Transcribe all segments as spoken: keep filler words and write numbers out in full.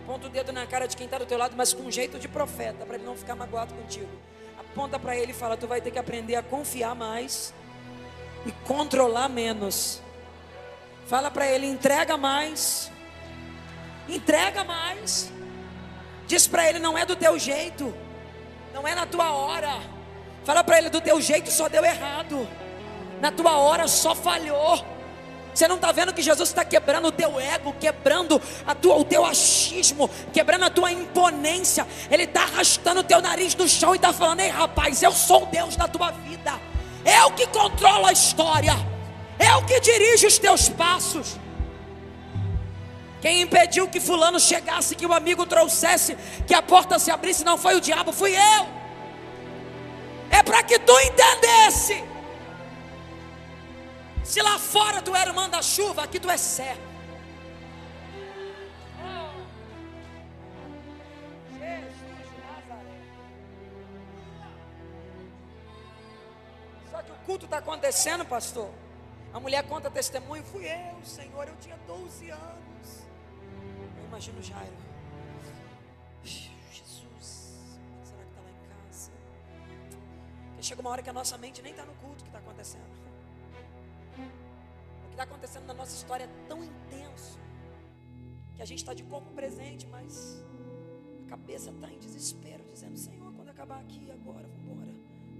Aponta o dedo na cara de quem está do teu lado, mas com um jeito de profeta, para ele não ficar magoado contigo. Aponta para ele e fala: tu vai ter que aprender a confiar mais e controlar menos. Fala para ele: entrega mais, entrega mais. Diz para ele: não é do teu jeito, não é na tua hora. Fala para ele: do teu jeito só deu errado, na tua hora só falhou. Você não está vendo que Jesus está quebrando o teu ego, quebrando a tua, o teu achismo, quebrando a tua imponência. Ele está arrastando o teu nariz no chão e está falando: ei rapaz, eu sou o Deus da tua vida, eu que controlo a história, eu que dirijo os teus passos. Quem impediu que fulano chegasse, que o amigo trouxesse, que a porta se abrisse, não foi o diabo, fui eu. É para que tu entendesse. Se lá fora tu era o manda-chuva, aqui tu é servo. Oh, Jesus de Nazaré. Só que o culto está acontecendo, pastor. A mulher conta testemunho: fui eu, Senhor, eu tinha doze anos. Eu imagino Jairo: Jesus, será que está lá em casa? Porque chega uma hora que a nossa mente nem está no culto que está acontecendo. O que está acontecendo na nossa história é tão intenso que a gente está de corpo presente, mas a cabeça está em desespero, dizendo: Senhor, quando acabar aqui, agora, vamos embora.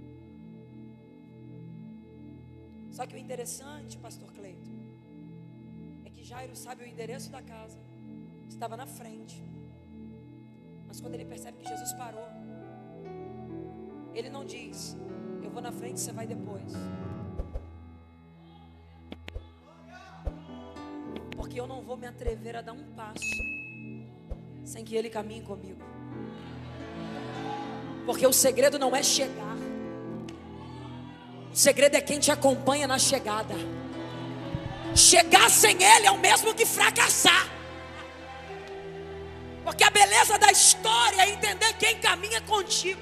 Só que o interessante, pastor Cleito, é que Jairo sabe o endereço da casa, estava na frente, mas quando ele percebe que Jesus parou, ele não diz: eu vou na frente, você vai depois. Porque eu não vou me atrever a dar um passo sem que Ele caminhe comigo. Porque o segredo não é chegar, o segredo é quem te acompanha na chegada. Chegar sem Ele é o mesmo que fracassar. Porque a beleza da história é entender quem caminha contigo.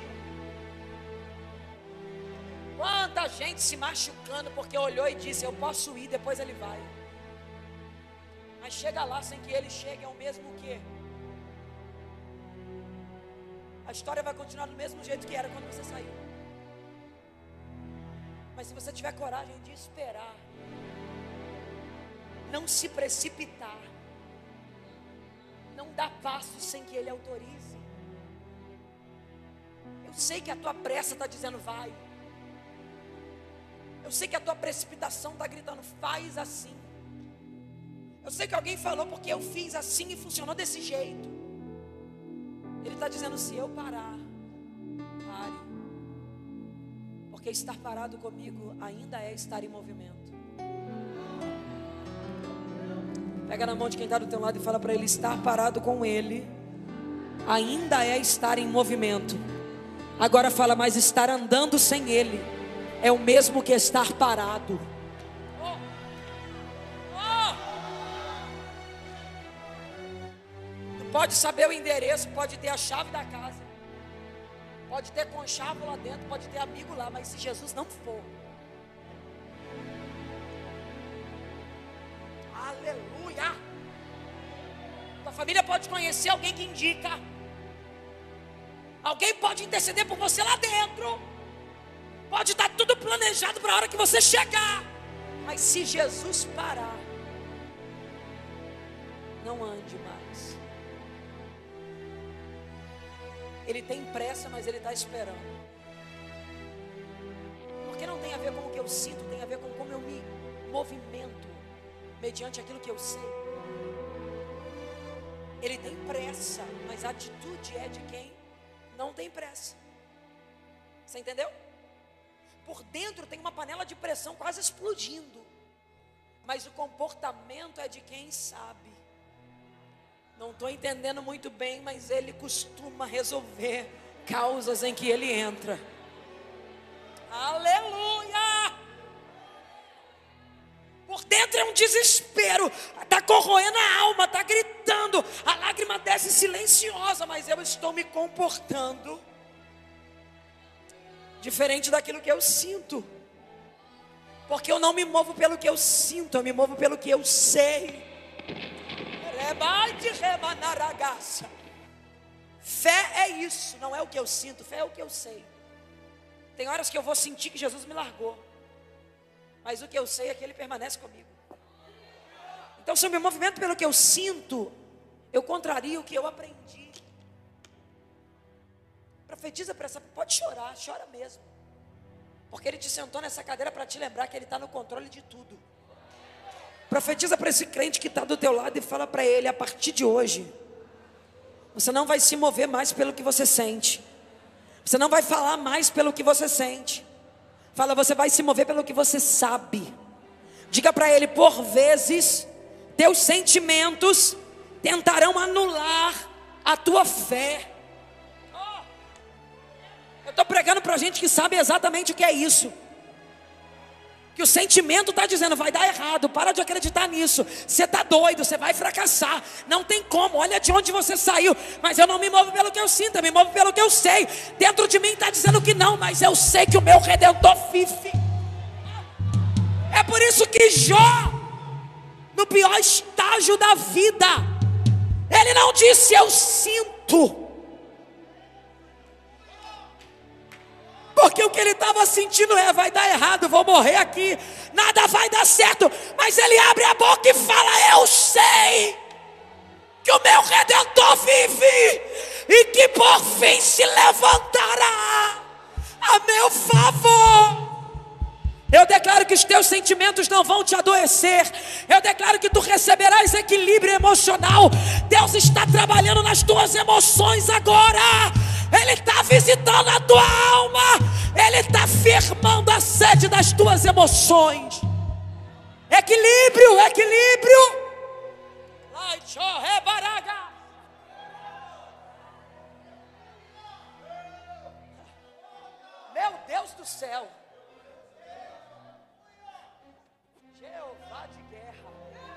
Quanta gente se machucando porque olhou e disse: eu posso ir, depois ele vai. Mas chega lá sem que ele chegue, é o mesmo que a história vai continuar do mesmo jeito que era quando você saiu. Mas se você tiver coragem de esperar, não se precipitar, não dá passo sem que Ele autorize. Eu sei que a tua pressa está dizendo vai. Eu sei que a tua precipitação está gritando faz assim. Eu sei que alguém falou porque eu fiz assim e funcionou desse jeito. Ele está dizendo: se eu parar, pare. Porque estar parado comigo ainda é estar em movimento. Pega na mão de quem está do teu lado e fala para ele: estar parado com Ele ainda é estar em movimento. Agora fala: mas estar andando sem Ele é o mesmo que estar parado. Pode saber o endereço, pode ter a chave da casa, pode ter conchavo lá dentro, pode ter amigo lá, mas se Jesus não for, aleluia, tua família pode conhecer alguém que indica, alguém pode interceder por você lá dentro, pode estar tudo planejado para a hora que você chegar, mas se Jesus parar, não ande mais. Ele tem pressa, mas Ele está esperando. Porque não tem a ver com o que eu sinto, tem a ver com como eu me movimento mediante aquilo que eu sei. Ele tem pressa, mas a atitude é de quem não tem pressa. Você entendeu? Por dentro tem uma panela de pressão quase explodindo, mas o comportamento é de quem sabe. Não estou entendendo muito bem, mas Ele costuma resolver causas em que Ele entra. Aleluia! Por dentro é um desespero, está corroendo a alma, está gritando, a lágrima desce silenciosa, mas eu estou me comportando diferente daquilo que eu sinto. Porque eu não me movo pelo que eu sinto, eu me movo pelo que eu sei. Rebate! de remanaragaça. Fé é isso, não é o que eu sinto, fé é o que eu sei. Tem horas que eu vou sentir que Jesus me largou, mas o que eu sei é que Ele permanece comigo. Então, se eu me movimento pelo que eu sinto, eu contrario o que eu aprendi. Profetiza para essa, pode chorar, chora mesmo, porque Ele te sentou nessa cadeira para te lembrar que Ele está no controle de tudo. Profetiza para esse crente que está do teu lado e fala para ele: a partir de hoje, você não vai se mover mais pelo que você sente, você não vai falar mais pelo que você sente. Fala, você vai se mover pelo que você sabe. Diga para ele: por vezes, teus sentimentos tentarão anular a tua fé. Oh, eu estou pregando para gente que sabe exatamente o que é isso. Que o sentimento está dizendo: vai dar errado, para de acreditar nisso, você está doido, você vai fracassar, não tem como, olha de onde você saiu. Mas eu não me movo pelo que eu sinto, eu me movo pelo que eu sei. Dentro de mim está dizendo que não, mas eu sei que o meu Redentor vive. É por isso que Jó, no pior estágio da vida, ele não disse eu sinto, porque o que ele estava sentindo é: vai dar errado, vou morrer aqui, nada vai dar certo. Mas ele abre a boca e fala: eu sei que o meu Redentor vive e que por fim se levantará a meu favor. Eu declaro que os teus sentimentos não vão te adoecer. Eu declaro que tu receberás equilíbrio emocional. Deus está trabalhando nas tuas emoções agora. Ele está visitando a tua alma. Ele está firmando a sede das tuas emoções. Equilíbrio, equilíbrio. Meu Deus do céu. Jeová de guerra.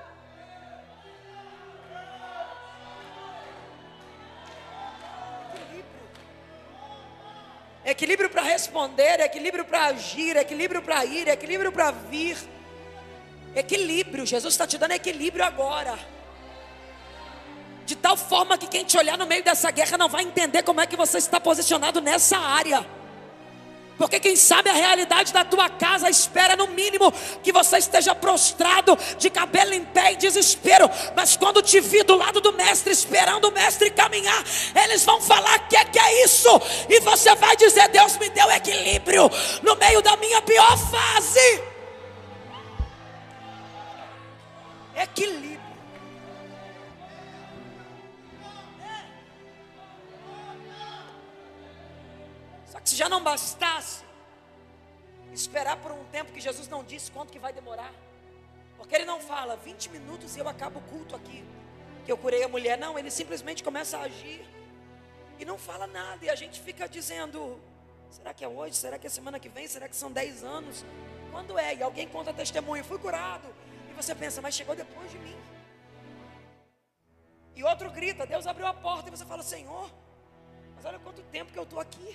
Equilíbrio para responder, equilíbrio para agir, equilíbrio para ir, equilíbrio para vir. Equilíbrio, Jesus está te dando equilíbrio agora. De tal forma que quem te olhar no meio dessa guerra não vai entender como é que você está posicionado nessa área. Porque quem sabe a realidade da tua casa espera no mínimo que você esteja prostrado, de cabelo em pé, em desespero. Mas quando te vir do lado do mestre, esperando o mestre caminhar, eles vão falar: o que, que é isso? E você vai dizer: Deus me deu equilíbrio no meio da minha pior fase. Equilíbrio. Só que se já não bastasse esperar por um tempo que Jesus não disse quanto que vai demorar, porque Ele não fala vinte minutos e eu acabo o culto aqui, que eu curei a mulher. Não, Ele simplesmente começa a agir e não fala nada, e a gente fica dizendo: será que é hoje? Será que é semana que vem? Será que são dez anos? Quando é? E alguém conta testemunho: fui curado. E você pensa: mas chegou depois de mim. E outro grita: Deus abriu a porta. E você fala: Senhor, mas olha quanto tempo que eu estou aqui.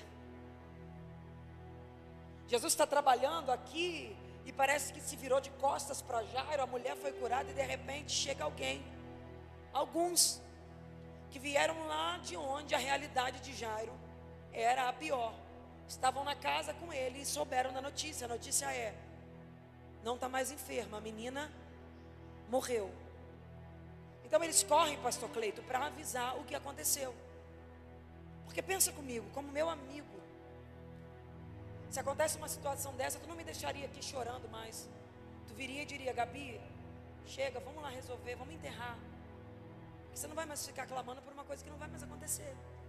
Jesus está trabalhando aqui e parece que se virou de costas para Jairo. A mulher foi curada e de repente chega alguém, alguns que vieram lá de onde a realidade de Jairo era a pior. Estavam na casa com ele e souberam da notícia. A notícia é: não está mais enferma, a menina morreu. Então eles correm, pastor Cleito, para avisar o que aconteceu. Porque pensa comigo, como meu amigo, se acontece uma situação dessa, tu não me deixaria aqui chorando mais. Tu viria e diria: Gabi, chega, vamos lá resolver, vamos enterrar. Porque você não vai mais ficar clamando por uma coisa que não vai mais acontecer.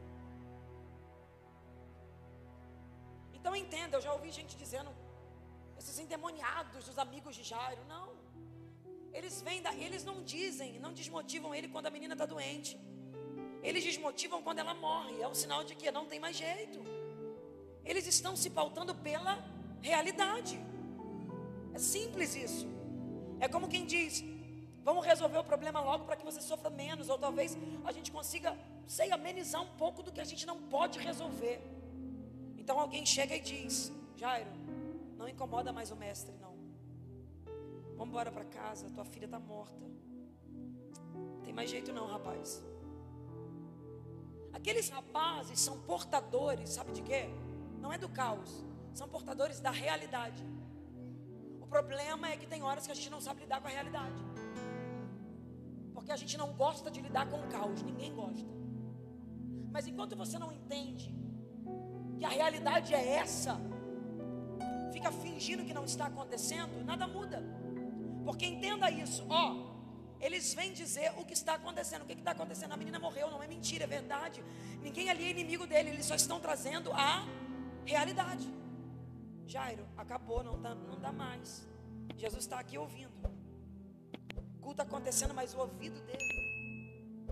Então entenda, eu já ouvi gente dizendo: esses endemoniados, os amigos de Jairo. Não, eles vêm da, eles não dizem, não desmotivam ele quando a menina está doente. Eles desmotivam quando ela morre. É um sinal de que não tem mais jeito. Eles estão se pautando pela realidade. É simples isso. É como quem diz: vamos resolver o problema logo para que você sofra menos. Ou talvez a gente consiga, sei, amenizar um pouco do que a gente não pode resolver. Então alguém chega e diz: Jairo, não incomoda mais o mestre, não. Vamos embora para casa, tua filha está morta. Não tem mais jeito não, rapaz. Aqueles rapazes são portadores, sabe de quê? Não é do caos, são portadores da realidade. O problema é que tem horas que a gente não sabe lidar com a realidade, porque a gente não gosta de lidar com o caos, ninguém gosta. Mas enquanto você não entende que a realidade é essa, fica fingindo que não está acontecendo, nada muda. Porque entenda isso, ó, eles vêm dizer o que está acontecendo. O que está acontecendo? A menina morreu, não é mentira, é verdade. Ninguém ali é inimigo dele, eles só estão trazendo a realidade. Jairo, acabou, não dá, não dá mais. Jesus está aqui ouvindo. O culto acontecendo, mas o ouvido dele,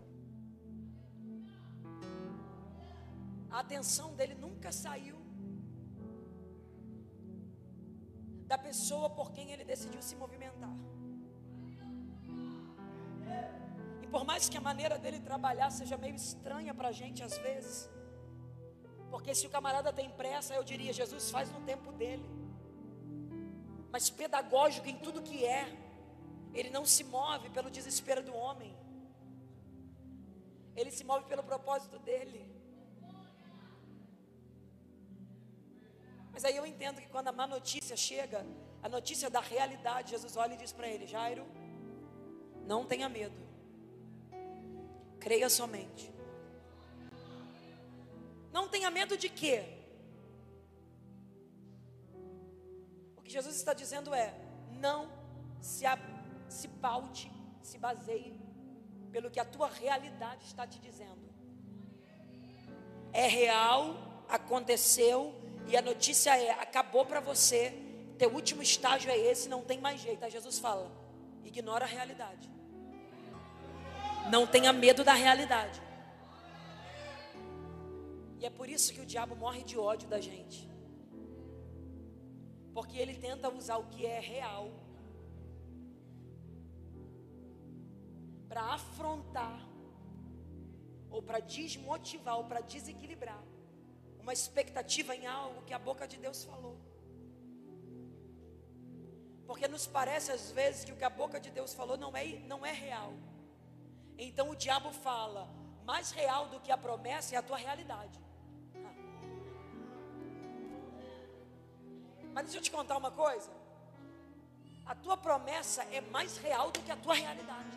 a atenção dele nunca saiu da pessoa por quem ele decidiu se movimentar. E por mais que a maneira dele trabalhar seja meio estranha para a gente às vezes, porque se o camarada tem pressa, eu diria, Jesus faz no tempo dele. Mas pedagógico em tudo que é, ele não se move pelo desespero do homem, ele se move pelo propósito dele. Mas aí eu entendo que quando a má notícia chega, a notícia da realidade, Jesus olha e diz para ele: Jairo, não tenha medo, creia somente. Não tenha medo de quê? O que Jesus está dizendo é: não se, a, se paute, se baseie pelo que a tua realidade está te dizendo. É real, aconteceu, e a notícia é: acabou para você, teu último estágio é esse, não tem mais jeito. Aí Jesus fala: ignora a realidade, não tenha medo da realidade. E é por isso que o diabo morre de ódio da gente, porque ele tenta usar o que é real para afrontar, ou para desmotivar, ou para desequilibrar uma expectativa em algo que a boca de Deus falou. Porque nos parece às vezes que o que a boca de Deus falou não é, não é real. Então o diabo fala: mais real do que a promessa é a tua realidade. Mas deixa eu te contar uma coisa: a tua promessa é mais real do que a tua realidade.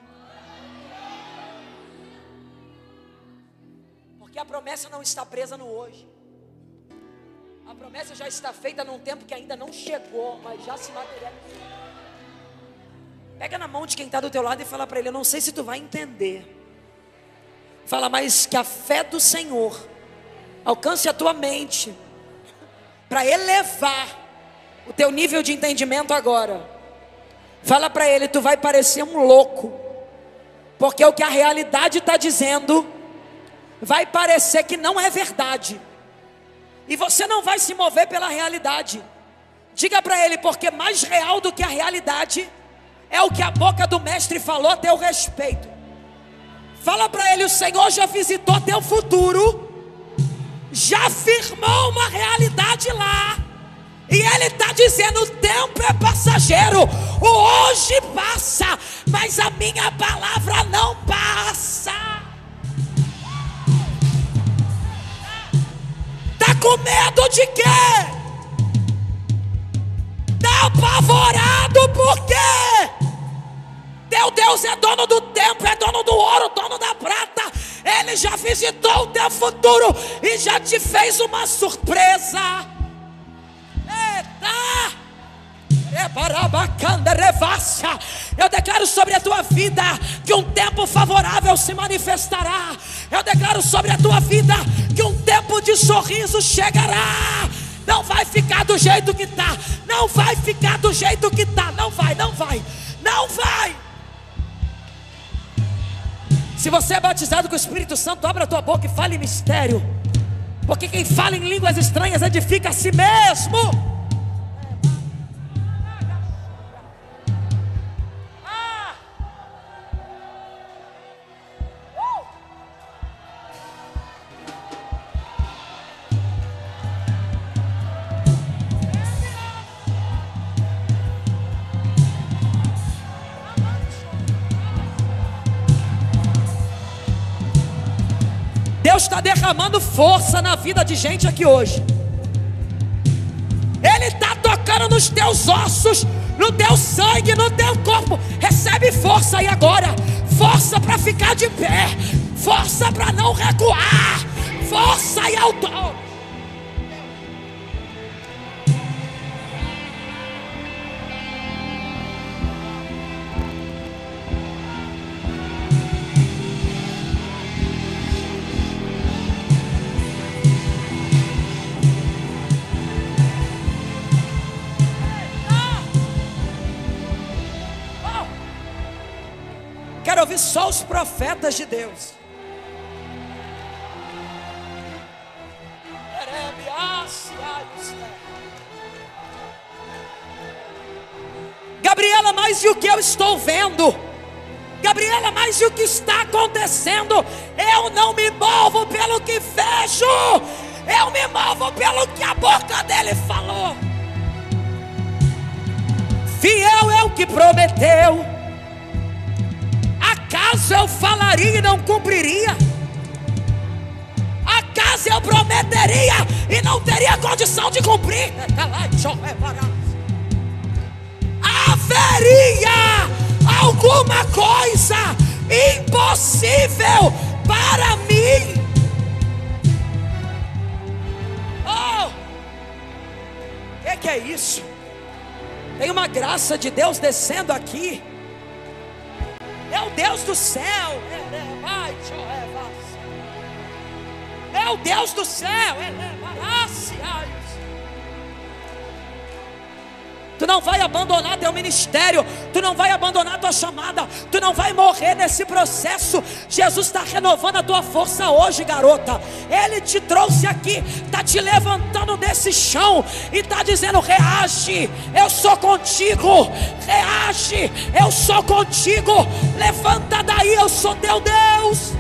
Porque a promessa não está presa no hoje. A promessa já está feita num tempo que ainda não chegou, mas já se materializou. Pega na mão de quem está do teu lado e fala para ele: eu não sei se tu vai entender. Fala, mas que a fé do Senhor alcance a tua mente para elevar o teu nível de entendimento agora. Fala para ele: tu vai parecer um louco, porque o que a realidade está dizendo vai parecer que não é verdade, e você não vai se mover pela realidade. Diga para ele: porque mais real do que a realidade é o que a boca do mestre falou a teu respeito. Fala para ele: o Senhor já visitou teu futuro, já firmou uma realidade lá, e ele está dizendo: o tempo é passageiro, o hoje passa, mas a minha palavra não passa. Está com medo de quê? Está apavorado por quê? Teu Deus é dono do tempo, é dono do ouro, dono da prata. Ele já visitou o teu futuro e já te fez uma surpresa. Eita! Eu declaro sobre a tua vida que um tempo favorável se manifestará. Eu declaro sobre a tua vida que um tempo de sorriso chegará. Não vai ficar do jeito que está. Não vai ficar do jeito que está. Não vai, não vai, não vai. Se você é batizado com o Espírito Santo, abra a tua boca e fale em mistério, porque quem fala em línguas estranhas edifica a si mesmo. Deus está derramando força na vida de gente aqui hoje. Ele está tocando nos teus ossos, no teu sangue, no teu corpo. Recebe força aí agora. Força para ficar de pé. Força para não recuar. Força e autor. Quero ouvir só os profetas de Deus. Gabriela, mas e o que eu estou vendo? Gabriela, mas e o que está acontecendo? Eu não me movo pelo que vejo, eu me movo pelo que a boca dele falou. Fiel é o que prometeu. Acaso eu falaria e não cumpriria? Acaso eu prometeria e não teria condição de cumprir? Haveria alguma coisa impossível para mim? Oh, que que é isso? Tem uma graça de Deus descendo aqui. É o Deus do céu. É o Deus do céu. Tu não vai abandonar teu ministério. Tu não vai abandonar tua chamada. Tu não vai morrer nesse processo. Jesus está renovando a tua força hoje, garota. Ele te trouxe aqui, está te levantando desse chão e está dizendo: reage, eu sou contigo. Reage, eu sou contigo. Levanta daí, eu sou teu Deus.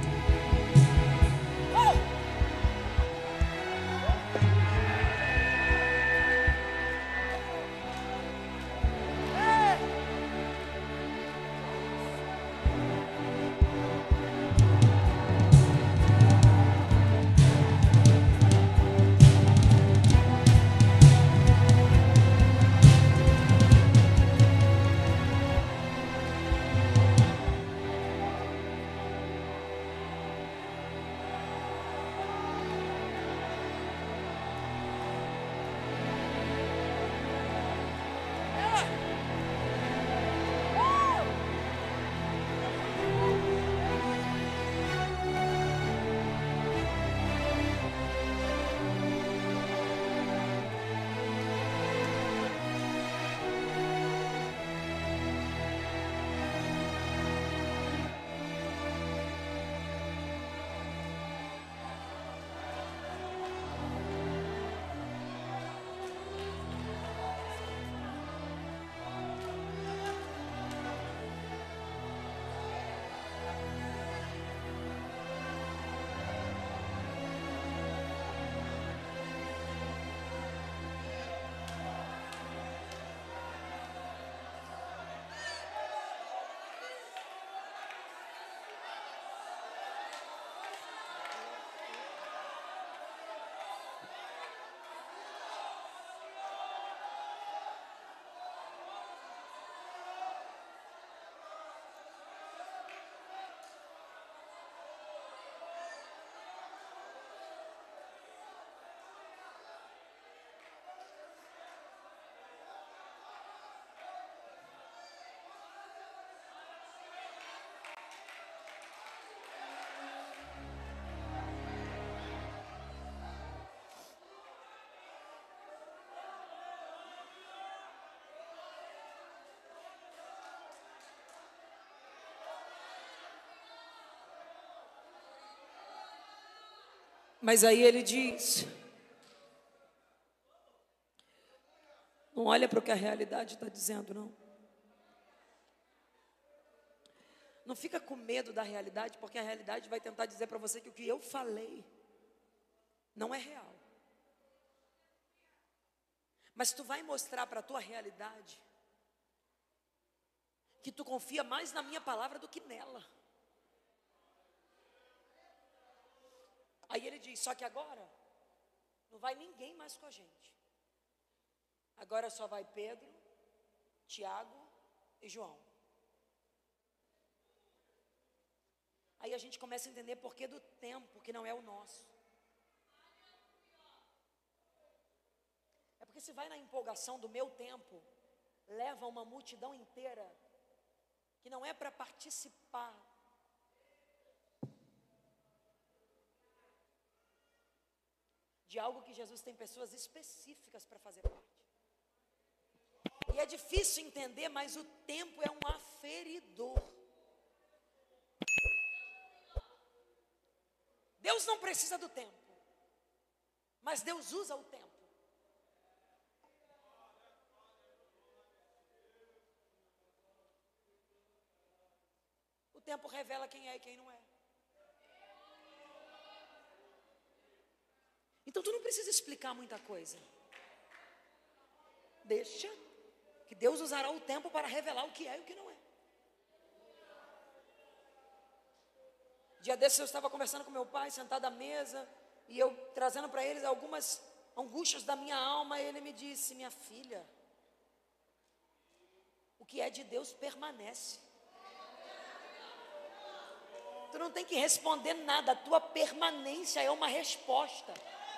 Mas aí ele diz: não olha para o que a realidade está dizendo, não. Não fica com medo da realidade, porque a realidade vai tentar dizer para você que o que eu falei não é real. Mas tu vai mostrar para a tua realidade que tu confia mais na minha palavra do que nela. Aí ele diz, só que agora não vai ninguém mais com a gente. Agora só vai Pedro, Tiago e João. Aí a gente começa a entender por que do tempo que não é o nosso. É porque se vai na empolgação do meu tempo, leva uma multidão inteira que não é para participar. De algo que Jesus tem pessoas específicas para fazer parte. E é difícil entender, mas o tempo é um aferidor. Deus não precisa do tempo, mas Deus usa o tempo. O tempo revela quem é e quem não é. Então tu não precisa explicar muita coisa. Deixa que Deus usará o tempo para revelar o que é e o que não é. Dia desses eu estava conversando com meu pai, sentado à mesa, e eu trazendo para eles algumas angústias da minha alma, e ele me disse, minha filha, o que é de Deus permanece. Tu não tem que responder nada, a tua permanência é uma resposta.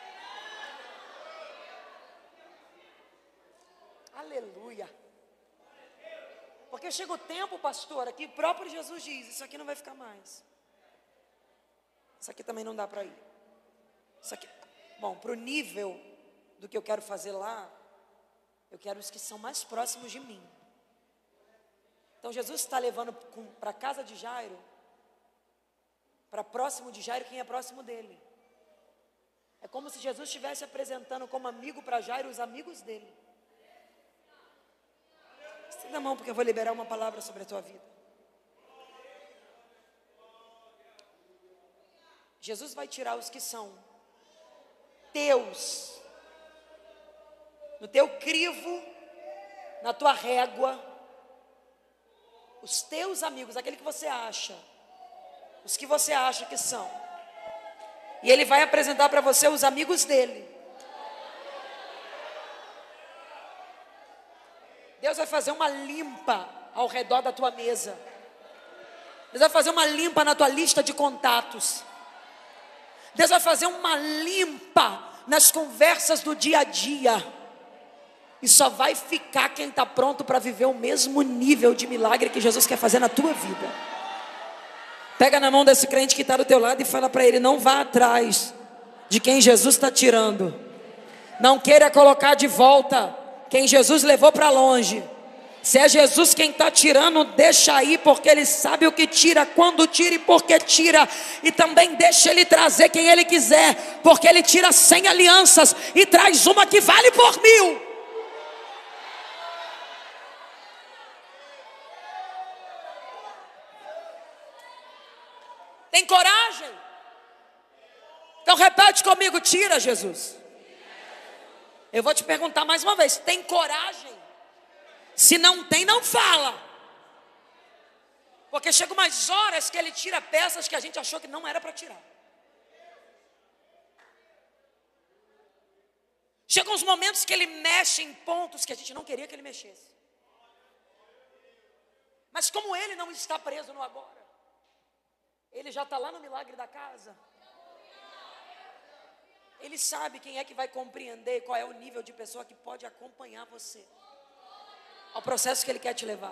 Aleluia. Porque chega o tempo, pastora, que o próprio Jesus diz, isso aqui não vai ficar mais. Isso aqui também não dá para ir. Isso aqui, bom, para o nível do que eu quero fazer lá, eu quero os que são mais próximos de mim. Então Jesus está levando para a casa de Jairo, para próximo de Jairo quem é próximo dele. É como se Jesus estivesse apresentando como amigo para Jairo os amigos dele. Estenda a mão porque eu vou liberar uma palavra sobre a tua vida. Jesus vai tirar os que são teus, no teu crivo, na tua régua, os teus amigos, aquele que você acha, os que você acha que são, e Ele vai apresentar para você os amigos dele. Deus vai fazer uma limpa ao redor da tua mesa. Deus vai fazer uma limpa na tua lista de contatos. Deus vai fazer uma limpa nas conversas do dia a dia. E só vai ficar quem está pronto para viver o mesmo nível de milagre que Jesus quer fazer na tua vida. Pega na mão desse crente que está do teu lado e fala para ele, não vá atrás de quem Jesus está tirando. Não queira colocar de volta quem Jesus levou para longe. Se é Jesus quem está tirando, deixa aí, porque Ele sabe o que tira, quando tira e por que tira. E também deixa Ele trazer quem Ele quiser, porque Ele tira cem alianças e traz uma que vale por mil. Tem coragem? Então repete comigo, tira, Jesus. Eu vou te perguntar mais uma vez, tem coragem? Se não tem, não fala. Porque chegam umas horas que Ele tira peças que a gente achou que não era para tirar. Chegam os momentos que Ele mexe em pontos que a gente não queria que Ele mexesse. Mas como Ele não está preso no agora, Ele já está lá no milagre da casa. Ele sabe quem é que vai compreender qual é o nível de pessoa que pode acompanhar você ao processo que Ele quer te levar.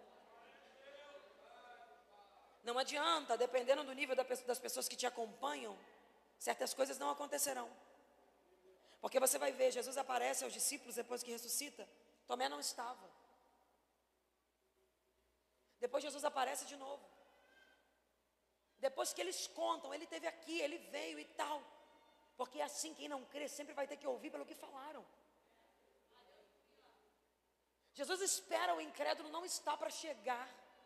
Não adianta, dependendo do nível das pessoas que te acompanham, certas coisas não acontecerão. Porque você vai ver, Jesus aparece aos discípulos depois que ressuscita. Tomé não estava. Depois Jesus aparece de novo. Depois que eles contam, Ele esteve aqui, Ele veio e tal. Porque assim quem não crê sempre vai ter que ouvir pelo que falaram. Jesus espera o incrédulo não estar para chegar.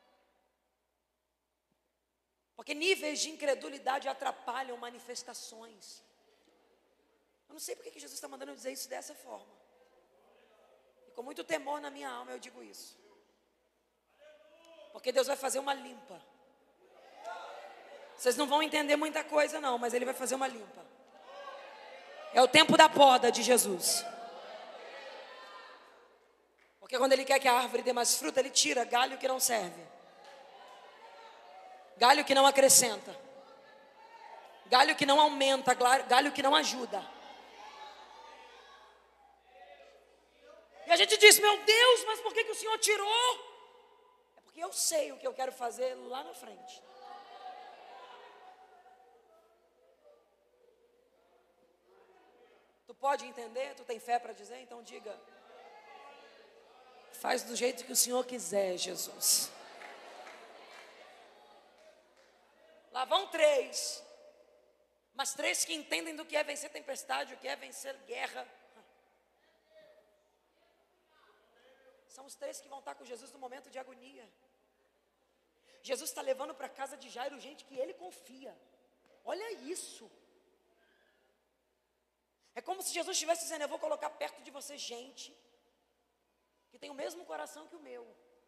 Porque níveis de incredulidade atrapalham manifestações. Eu não sei porque que Jesus está mandando eu dizer isso dessa forma. E com muito temor na minha alma eu digo isso. Porque Deus vai fazer uma limpa. Vocês não vão entender muita coisa não, mas ele vai fazer uma limpa. É o tempo da poda de Jesus. Porque quando ele quer que a árvore dê mais fruta, ele tira galho que não serve. Galho que não acrescenta. Galho que não aumenta, galho que não ajuda. E a gente diz, meu Deus, mas por que que o Senhor tirou? É porque eu sei o que eu quero fazer lá na frente. Tu pode entender? Tu tem fé para dizer? Então diga. Faz do jeito que o Senhor quiser, Jesus. Lá vão três. Mas três que entendem do que é vencer tempestade, o que é vencer guerra. São os três que vão estar com Jesus no momento de agonia. Jesus está levando para a casa de Jairo gente que ele confia. Olha isso. É como se Jesus estivesse dizendo, eu vou colocar perto de você gente que tem o mesmo coração que o meu.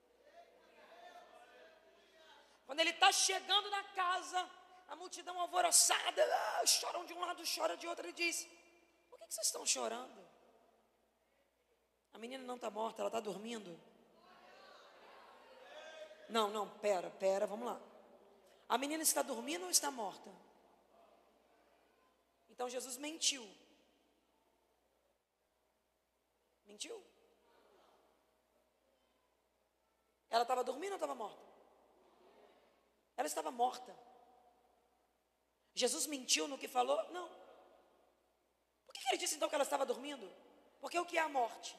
Quando ele está chegando na casa, a multidão alvoroçada, ah, choram de um lado, chora de outro. Ele diz, por que que vocês estão chorando? A menina não está morta, ela está dormindo. Não, não, pera, pera, vamos lá. A menina está dormindo ou está morta? Então Jesus mentiu. Mentiu? Ela estava dormindo ou estava morta? Ela estava morta. Jesus mentiu no que falou? Não. Por que ele disse então que ela estava dormindo? Porque o que é a morte?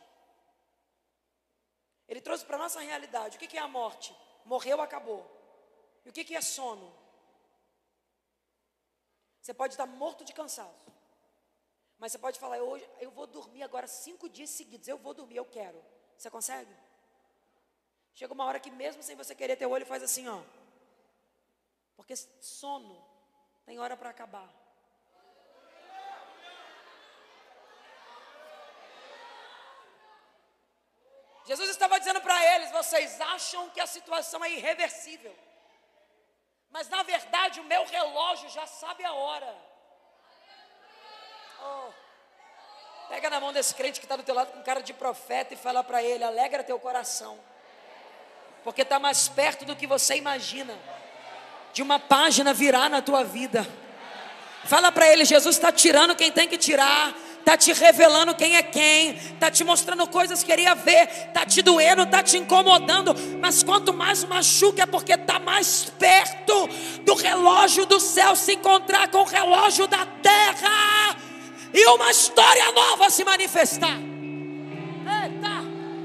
Ele trouxe para a nossa realidade. O que é a morte? Morreu, acabou. E o que é sono? Você pode estar morto de cansaço, mas você pode falar, hoje eu vou dormir agora cinco dias seguidos. Eu vou dormir, eu quero. Você consegue? Chega uma hora que mesmo sem você querer, teu olho faz assim, ó. Porque sono tem hora para acabar. Jesus estava dizendo para eles, vocês acham que a situação é irreversível, mas na verdade o meu relógio já sabe a hora. Oh. Pega na mão desse crente que está do teu lado com cara de profeta e fala para ele, alegra teu coração, porque está mais perto do que você imagina, de uma página virar na tua vida. Fala para ele, Jesus está tirando quem tem que tirar, está te revelando quem é quem, está te mostrando coisas que queria ver, está te doendo, está te incomodando, mas quanto mais machuca é porque está mais perto do relógio do céu se encontrar com o relógio da terra e uma história nova se manifestar. Eita!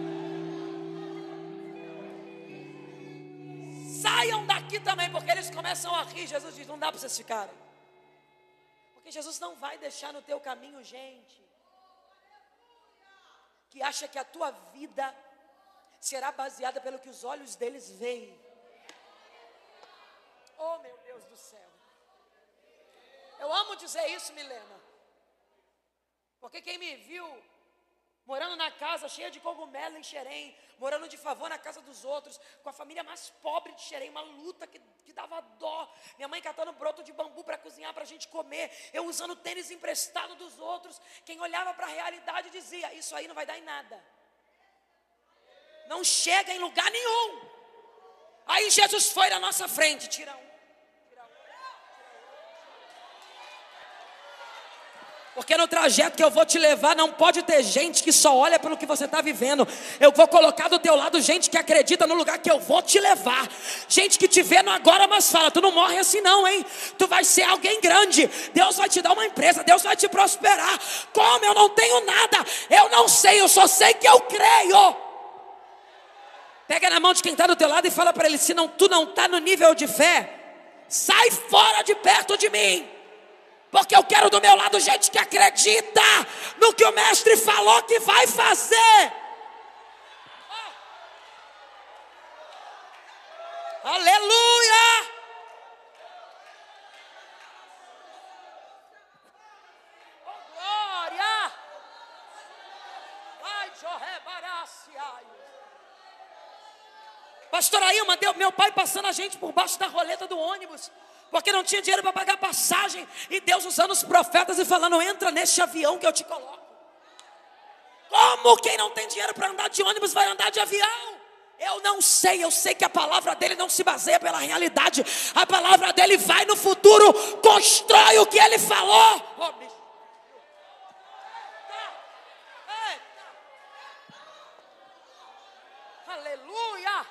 Saiam daqui também, porque eles começam a rir. Jesus diz, não dá para vocês ficarem. Porque Jesus não vai deixar no teu caminho gente que acha que a tua vida será baseada pelo que os olhos deles veem. Oh, meu Deus do céu. Eu amo dizer isso, Milena, porque quem me viu morando na casa cheia de cogumelo em Xerém, morando de favor na casa dos outros, com a família mais pobre de Xerém, uma luta que, que dava dó, minha mãe catando broto de bambu para cozinhar para a gente comer, eu usando tênis emprestado dos outros, quem olhava para a realidade dizia, isso aí não vai dar em nada, não chega em lugar nenhum. Aí Jesus foi na nossa frente, tira um. Porque no trajeto que eu vou te levar não pode ter gente que só olha pelo que você está vivendo. Eu vou colocar do teu lado gente que acredita no lugar que eu vou te levar. Gente que te vê no agora, mas fala, tu não morre assim não, hein? Tu vai ser alguém grande. Deus vai te dar uma empresa, Deus vai te prosperar. Como? Eu não tenho nada. Eu não sei, eu só sei que eu creio. Pega na mão de quem está do teu lado e fala para ele, se não, tu não está no nível de fé, sai fora de perto de mim. Porque eu quero do meu lado gente que acredita no que o mestre falou que vai fazer. Oh. Aleluia! Oh, glória! Ai, Joré Baraciai. Pastor Ailma, meu pai passando a gente por baixo da roleta do ônibus. porque não tinha dinheiro para pagar passagem, e Deus usando os profetas e falando: entra neste avião que eu te coloco. Como quem não tem dinheiro para andar de ônibus vai andar de avião? Eu não sei, eu sei que a palavra dele não se baseia pela realidade. A palavra dele vai no futuro, constrói o que ele falou. Oh, bicho. Aleluia.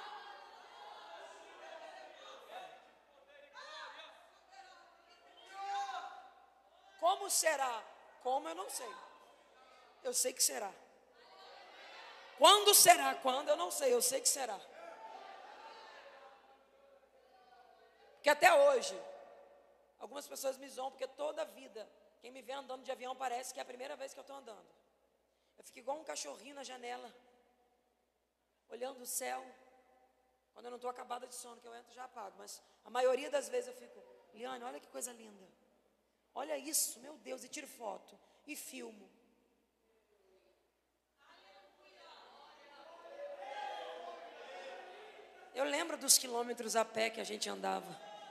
Como será? Como eu não sei. Eu sei que será. Quando será? Quando eu não sei, eu sei que será. Porque até hoje, algumas pessoas me zoam, porque toda a vida, quem me vê andando de avião parece que é a primeira vez que eu estou andando. Eu fico igual um cachorrinho na janela, olhando o céu. Quando eu não estou acabada de sono, que eu entro já apago. Mas a maioria das vezes eu fico: Liane, olha que coisa linda. Olha isso, meu Deus, e tiro foto, e filmo. Eu lembro dos quilômetros a pé que a gente andava.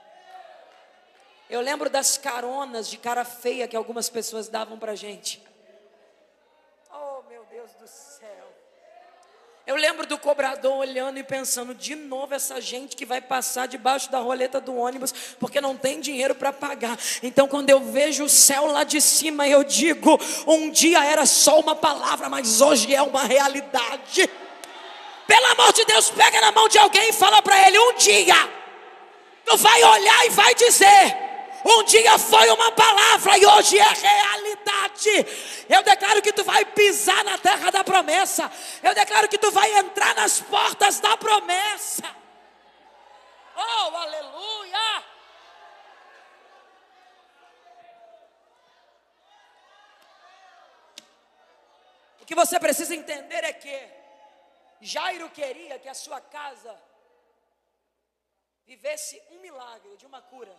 Eu lembro das caronas de cara feia que algumas pessoas davam pra gente. Oh, meu Deus do céu. Eu lembro do cobrador olhando e pensando: de novo essa gente que vai passar debaixo da roleta do ônibus porque não tem dinheiro para pagar. Então quando eu vejo o céu lá de cima, eu digo: um dia era só uma palavra, mas hoje é uma realidade. Pelo amor de Deus, pega na mão de alguém e fala para ele: um dia tu vai olhar e vai dizer: um dia foi uma palavra e hoje é realidade. Eu declaro que tu vai pisar na terra da promessa. Eu declaro que tu vai entrar nas portas da promessa. Oh, aleluia! O que você precisa entender é que Jairo queria que a sua casa vivesse um milagre de uma cura.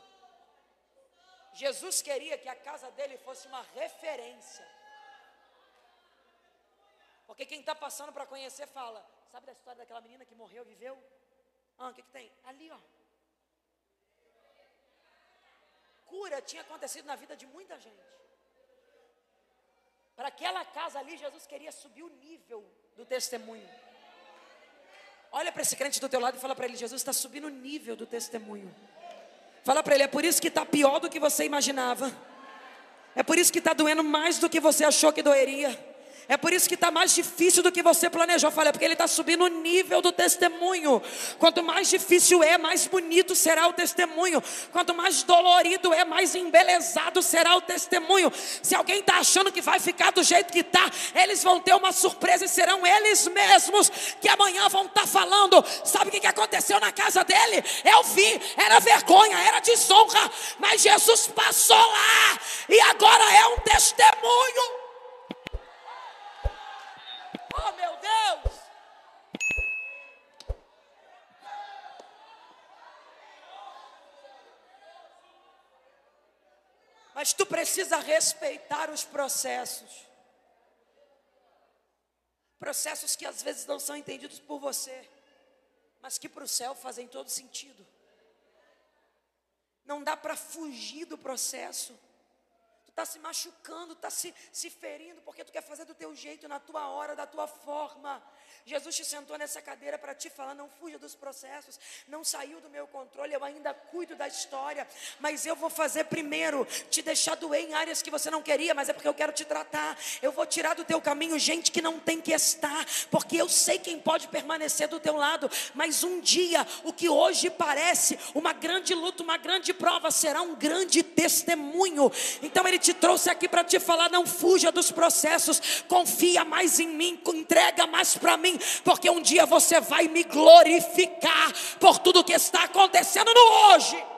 Jesus queria que a casa dele fosse uma referência. Porque quem está passando para conhecer fala: sabe da história daquela menina que morreu, viveu? Ah, o que, que tem? Ali, ó. Cura tinha acontecido na vida de muita gente. Para aquela casa ali, Jesus queria subir o nível do testemunho. Olha para esse crente do teu lado e fala para ele: Jesus está subindo o nível do testemunho. Fala para ele: é por isso que está pior do que você imaginava. É por isso que está doendo mais do que você achou que doeria. É por isso que está mais difícil do que você planejou. Fala: é porque ele está subindo o nível do testemunho. Quanto mais difícil é, mais bonito será o testemunho. Quanto mais dolorido é, mais embelezado será o testemunho. Se alguém está achando que vai ficar do jeito que está, eles vão ter uma surpresa e serão eles mesmos que amanhã vão estar falando: sabe o que aconteceu na casa dele? Eu vi, era vergonha, era desonra, mas Jesus passou lá e agora é um testemunho. Oh, meu Deus! Mas tu precisa respeitar os processos. Processos que às vezes não são entendidos por você, mas que para o céu fazem todo sentido. Não dá para fugir do processo. Tu está se machucando, está se, se ferindo, porque tu quer fazer do teu jeito, na tua hora, da tua forma. Jesus te sentou nessa cadeira para te falar: não fuja dos processos, não saiu do meu controle, eu ainda cuido da história, mas eu vou fazer primeiro, te deixar doer em áreas que você não queria, mas é porque eu quero te tratar. Eu vou tirar do teu caminho gente que não tem que estar, porque eu sei quem pode permanecer do teu lado, mas um dia, o que hoje parece uma grande luta, uma grande prova, será um grande testemunho. Então ele te trouxe aqui para te falar: não fuja dos processos, confia mais em mim, entrega mais para mim, porque um dia você vai me glorificar por tudo que está acontecendo no hoje.